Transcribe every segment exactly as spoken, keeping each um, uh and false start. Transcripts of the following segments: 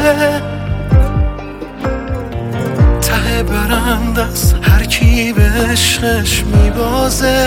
ته برند از هر کی به عشقش میبازه.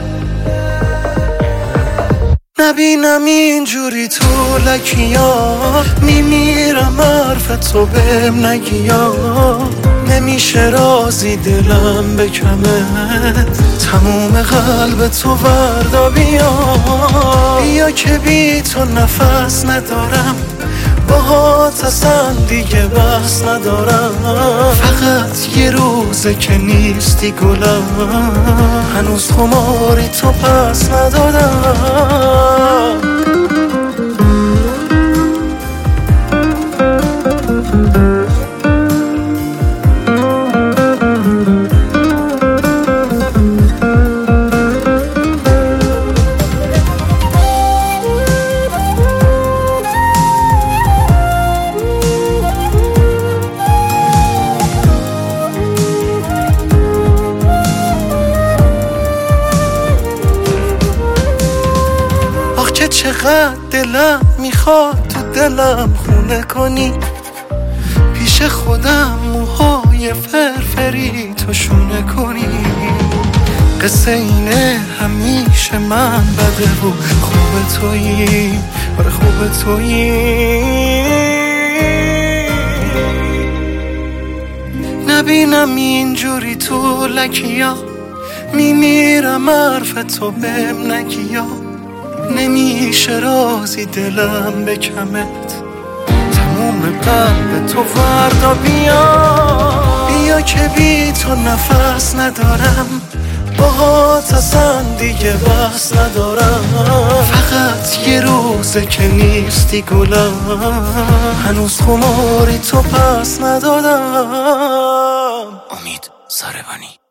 نبینم اینجوری تو لکیا، میمیرم حرف تو بهم نگیا. نمیشه رازی دلم به کمت، تموم قلب تو وردا بیا. بیا که بی تو نفس ندارم، باهات اصلا دیگه بحث ندارم. فقط یه روزه که نیستی گلم، هنوز خماری تو پس ندادم. که چقدر دلم میخواد تو دلم خونه کنی، پیش خودم موهای فرفری تو شونه کنی. قصه اینه همیشه من بده و خوب تویی، آره خوب تویی. نبینم اینجوری تو لکیا، میمیرم حرف تو بهم نگیا. نمیشه رازی دلم به کمت، تموم قلب تو فردا بیا. بیا که بی تو نفس ندارم، باهات اصلا دیگه بحث ندارم. فقط یه روزه که نیستی گلم، هنوز خماری تو پس ندادم. امید ساربانی.